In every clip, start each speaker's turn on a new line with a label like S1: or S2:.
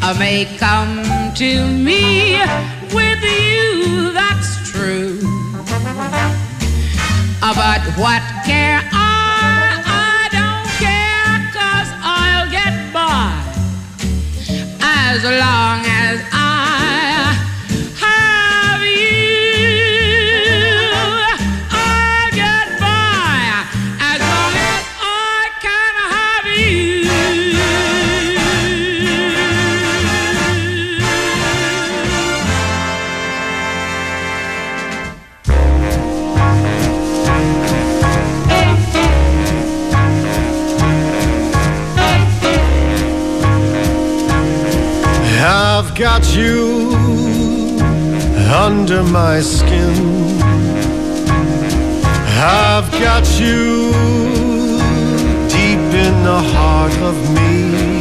S1: may come to me. With you, that's true. But what care I don't care, 'cause I'll get by as long as I have you. I'll get by as long as I can have you.
S2: I've got you under my skin. I've got you deep in the heart of me.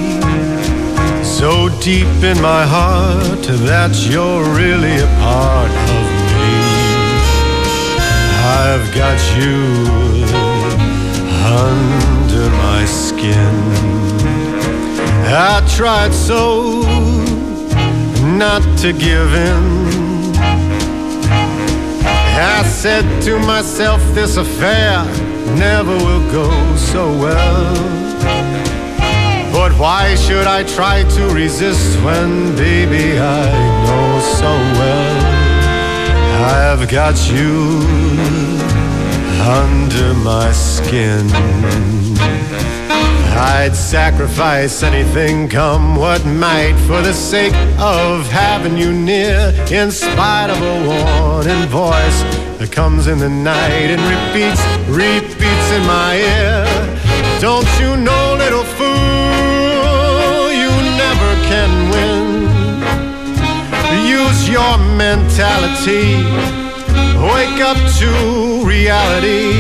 S2: So deep in my heart that you're really a part of me. I've got you under my skin. I tried so not to give in. I said to myself, this affair never will go so well. But why should I try to resist when, baby, I know so well I've got you under my skin. I'd sacrifice anything, come what might, for the sake of having you near, in spite of a warning voice that comes in the night and repeats in my ear. Don't you know, little fool, you never can win. Use your mentality, wake up to reality.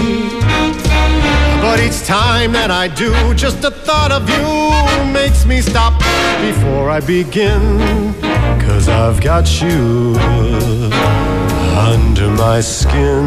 S2: But each time that I do, just the thought of you makes me stop before I begin. 'Cause I've got you under my skin.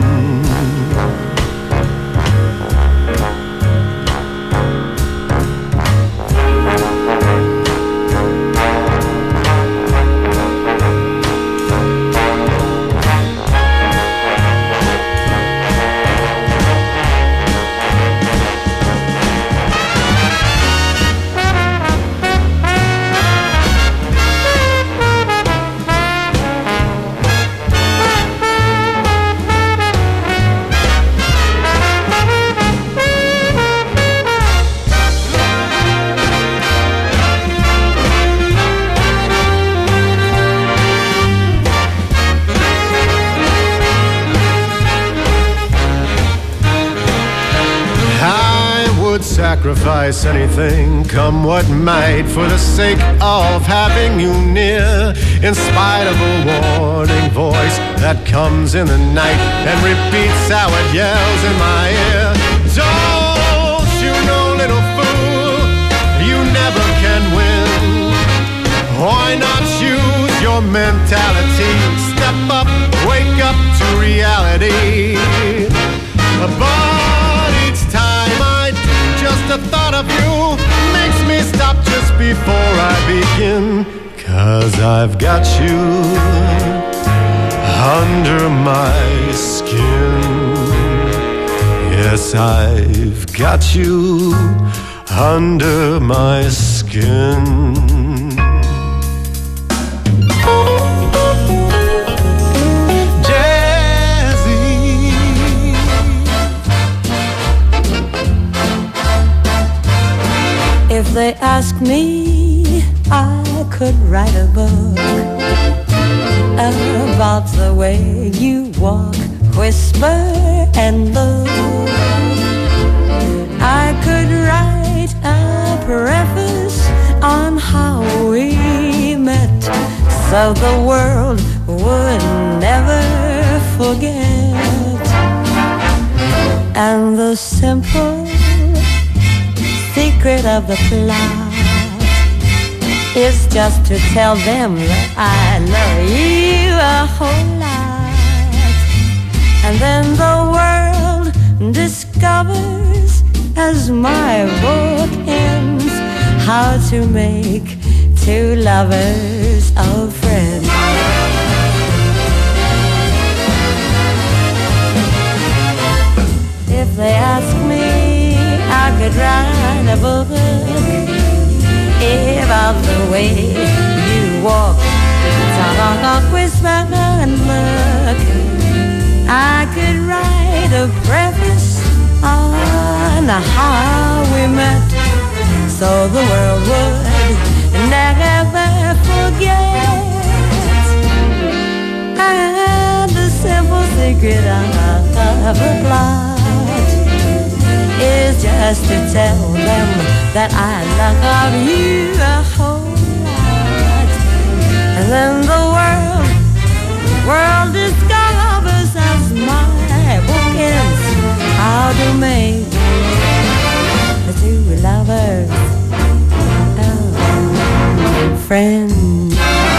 S2: Sacrifice anything, come what might, for the sake of having you near, in spite of a warning voice that comes in the night and repeats how it yells in my ear. Don't you know, little fool, you never can win. Why not use your mentality? Step up, wake up to reality. But each time I do, just the thought of you makes me stop just before I begin. 'Cause I've got you under my skin. Yes, I've got you under my skin.
S3: If they ask me, I could write a book about the way you walk, whisper, and look. I could write a preface on how we met, so the world would never forget. And the simple secret of the plot is just to tell them that I love you a whole lot. And then the world discovers, as my book ends, how to make two lovers, old friends. If they ask me, I could write a book about the way you walk, talk, whisper, and look. I could write a preface on how we met, so the world would never forget. And the simple secret of a plot is just to tell them that I love you a whole lot. And then the world discovers as my book ends how to make the two lovers friends.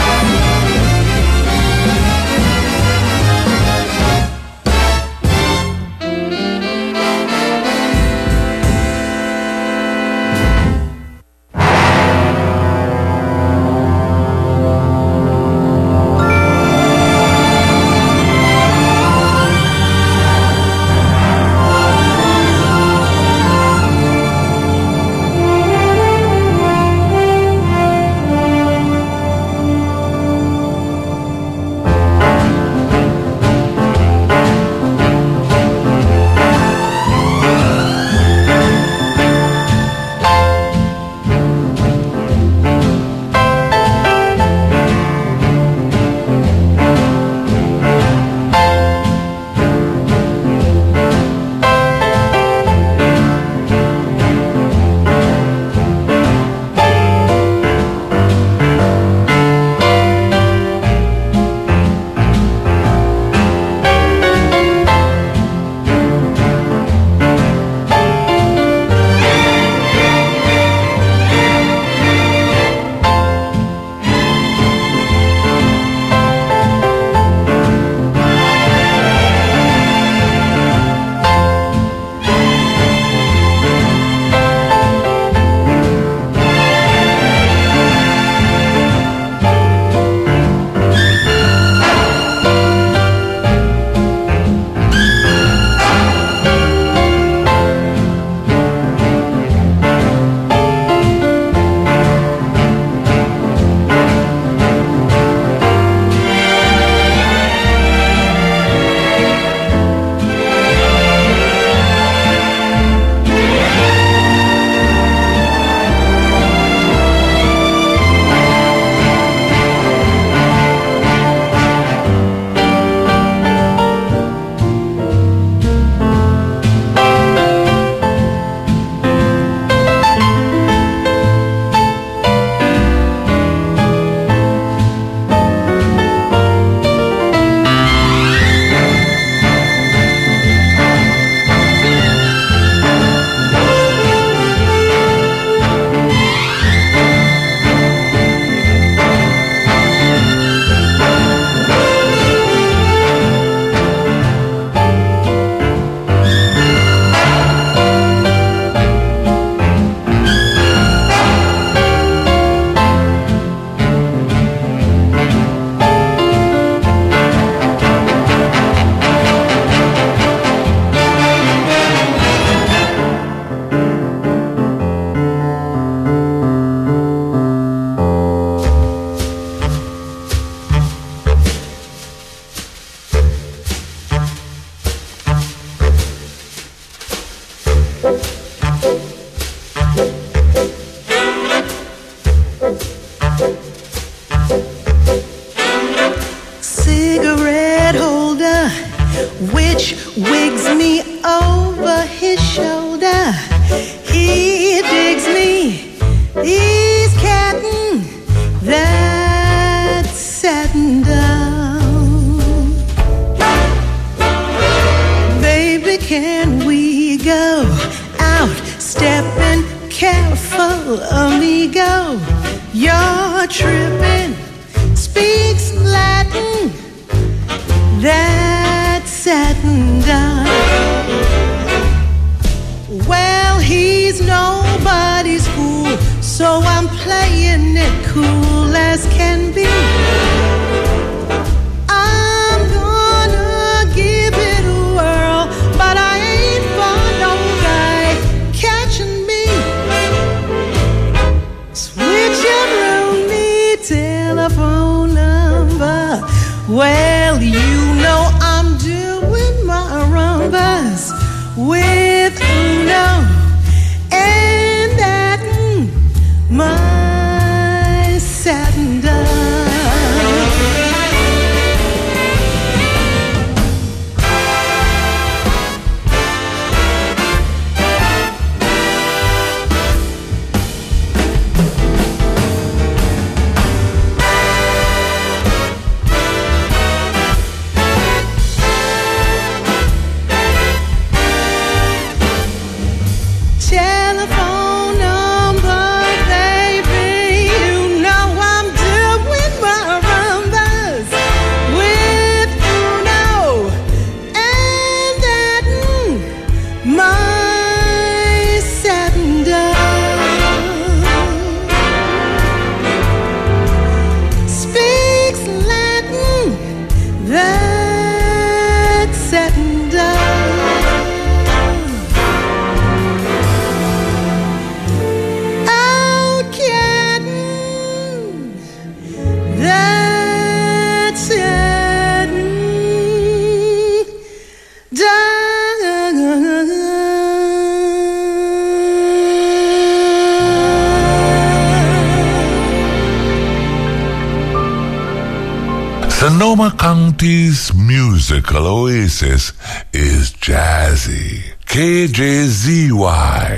S4: which wigs me over his shoulder. He digs me, he's catting that satin down. Baby, can we go out stepping careful, amigo? You're tripping, speaks Latin, that satin down. Well, he's nobody's fool, So I'm playing it cool as can be. I'm gonna give it a whirl, but I ain't for no guy catching me. Switch your only telephone number. Well, you know I'm doing my rumbas with Uno and that my satin dove. Telephone number, baby, you know I'm doing my rumbas with Uno and that my satin dove. Speaks Latin, that satin dove.
S5: Sonoma County's musical oasis is jazzy. KJZY.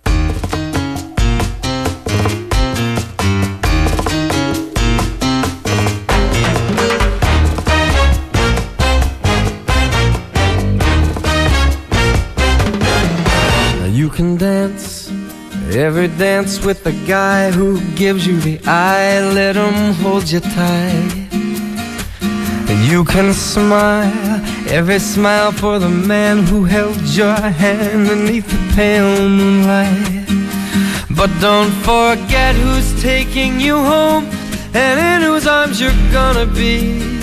S6: You can dance every dance with the guy who gives you the eye. Let him hold you tight. You can smile every smile for the man who held your hand beneath the pale moonlight. But don't forget who's taking you home and in whose arms you're gonna be.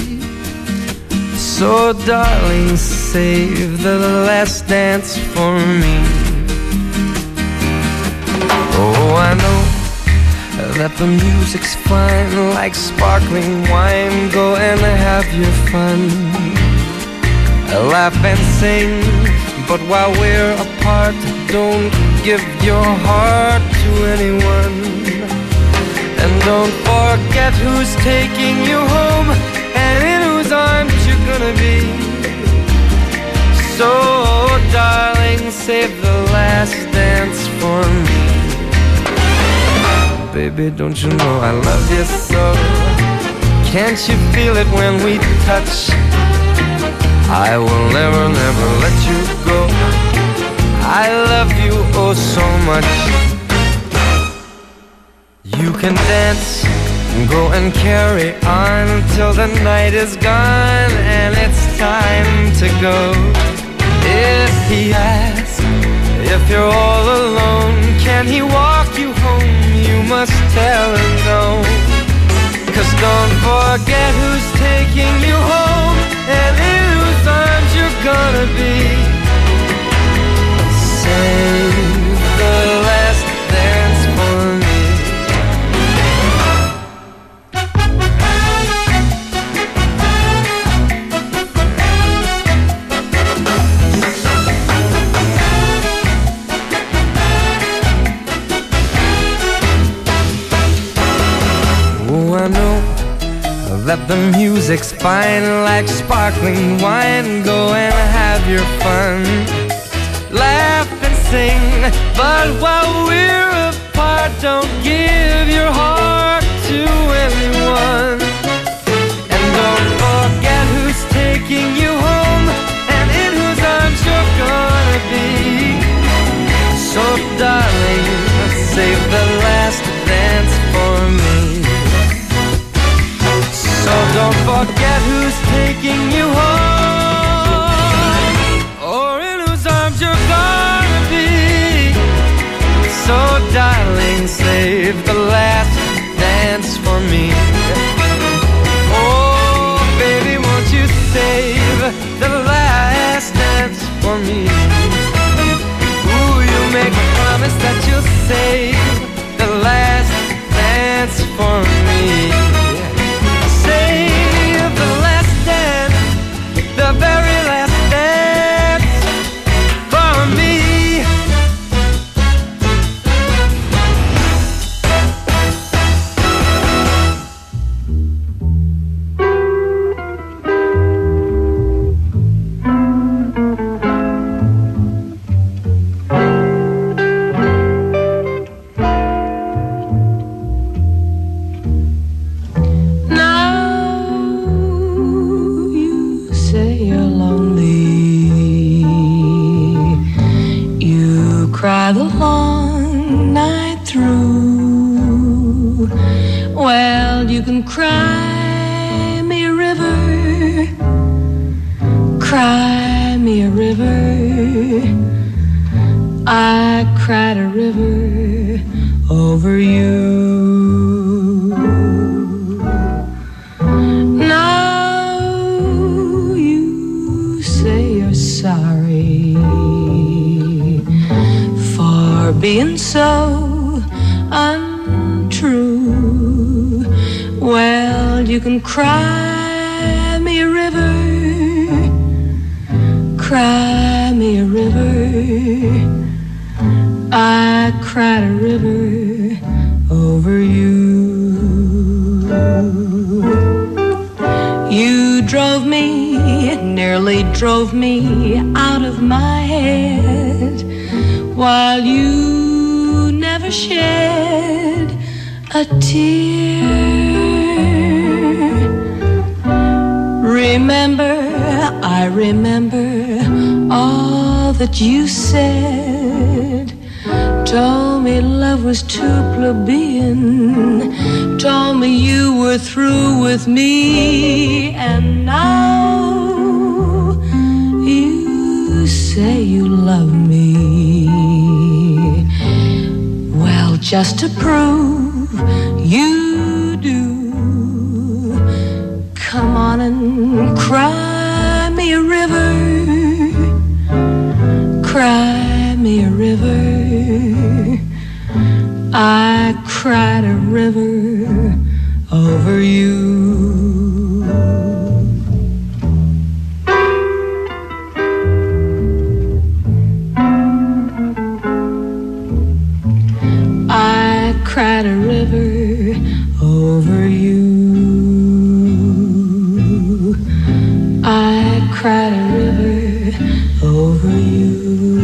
S6: So darling, save the last dance for me. Oh, I know that the music's fine like sparkling wine. Go and have your fun, laugh and sing, but while we're apart, don't give your heart to anyone. And don't forget who's taking you home and in whose arms you're gonna be. So darling, save the last dance for me. Baby, don't you know I love you so? Can't you feel it when we touch? I will never, never let you go. I love you oh so much. You can dance, go and carry on till the night is gone and it's time to go. If he asks if you're all alone, can he walk you home? You must tell him no. 'Cause don't forget who's taking you home and in whose arms you're gonna be. Save the last dance for me. I know that the music's fine like sparkling wine. Go and have your fun, laugh and sing, but while we're apart, don't give your heart to anyone. And don't forget who's taking you home and in whose arms you're gonna be. So darling, save the last dance for me. So don't forget who's taking you home or in whose arms you're gonna be. So darling, save
S1: Well, you can cry me a river, cry me a river. I cried a river over you. Now you say you're sorry for being so untrue. Well, you can cry me a river, cry me a river. I cried a river over you. You drove me, nearly drove me out of my head, while you never shed a tear. Remember, I remember all that you said. Told me love was too plebeian, told me you were through with me, and now you say you love me. Well, just to prove you do, come on and cry me a river, cry me a river. I cried a river over you. I cried a river over you. I cried a river over you.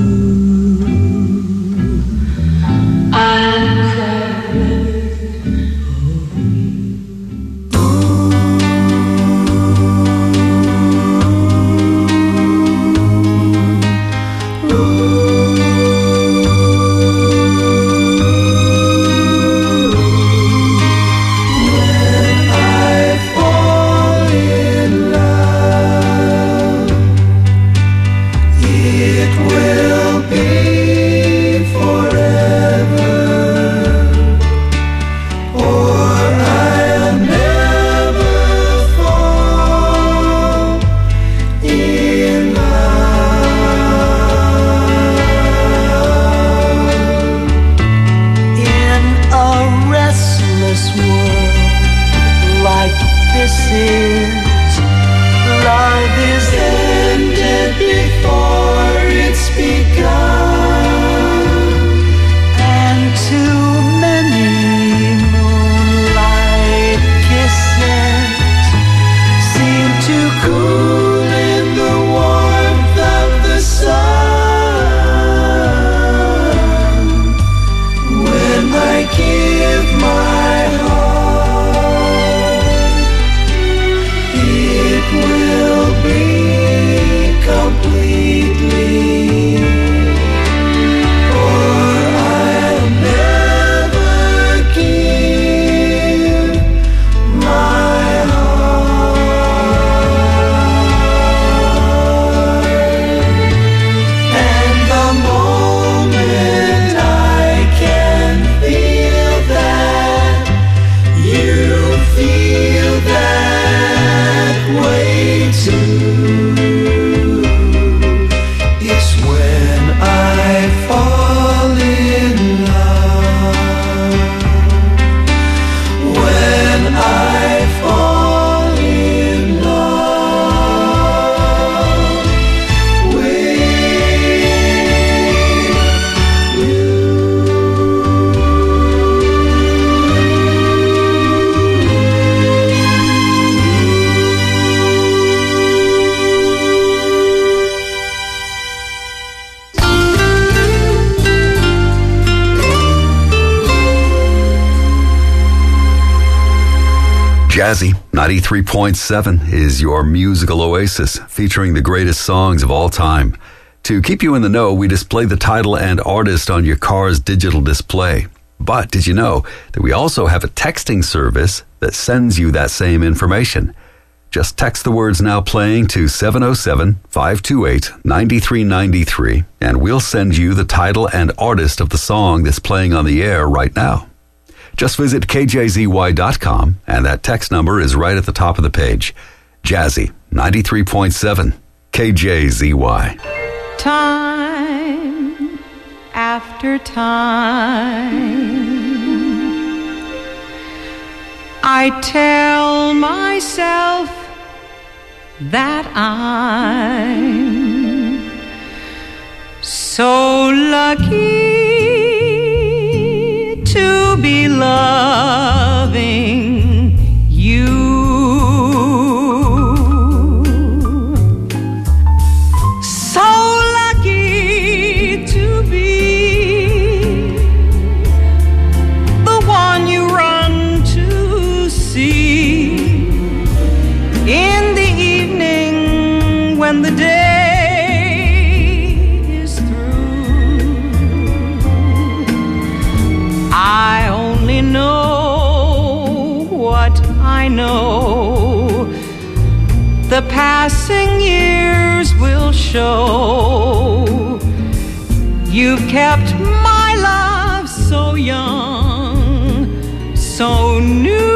S7: Jazzy 93.7 is your musical oasis, featuring the greatest songs of all time. To keep you in the know, we display the title and artist on your car's digital display. But did you know that we also have a texting service that sends you that same information? Just text the words "now playing" to 707-528-9393, and we'll send you the title and artist of the song that's playing on the air right now. Just visit kjzy.com, and that text number is right at the top of the page. Jazzy, 93.7, KJZY.
S1: Time after time, I tell myself that I'm so lucky to be loving you. So lucky to be the one you run to see in the evening when the day is through. I only know what I know. The passing years will show. You've kept my love so young, so new.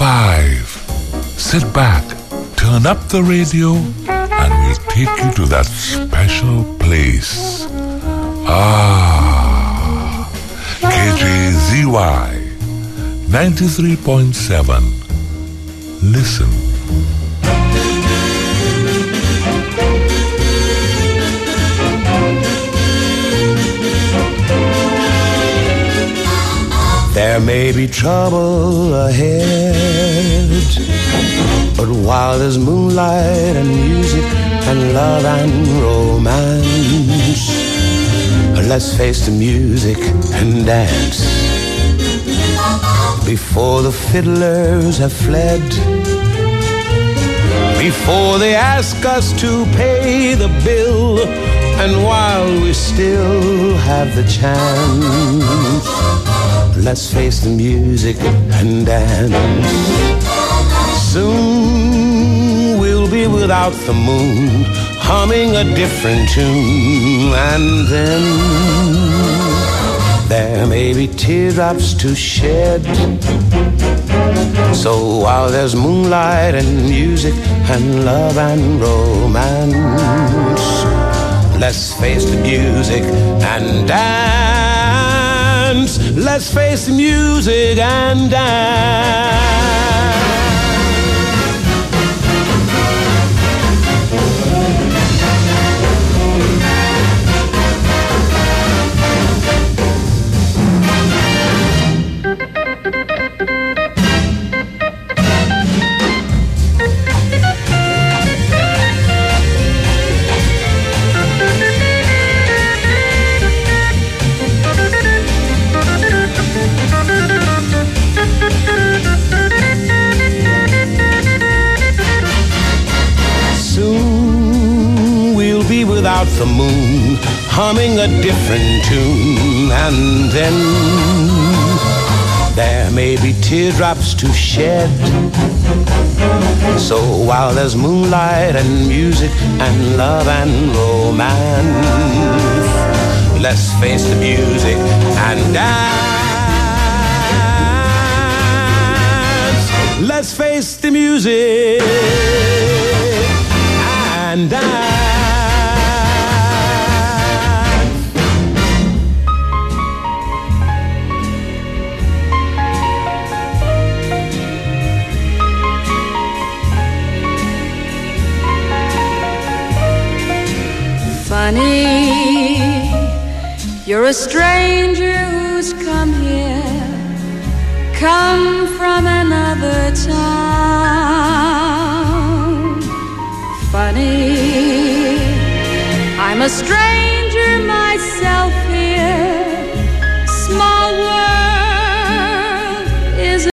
S5: 5. Sit back, turn up the radio, and we'll take you to that special place. KJZY 93.7. Listen.
S2: There may be trouble ahead, but while there's moonlight and music and love and romance, let's face the music and dance. Before the fiddlers have fled, before they ask us to pay the bill, and while we still have the chance, let's face the music and dance. Soon we'll be without the moon, humming a different tune, and then there may be teardrops to shed. So while there's moonlight and music and love and romance, let's face the music and dance. Let's face the music and dance. Without the moon, humming a different tune, and then there may be teardrops to shed. So while there's moonlight and music and love and romance, let's face the music and dance. Let's face the music and dance.
S1: Funny, you're a stranger who's come here, come from another town. Funny, I'm a stranger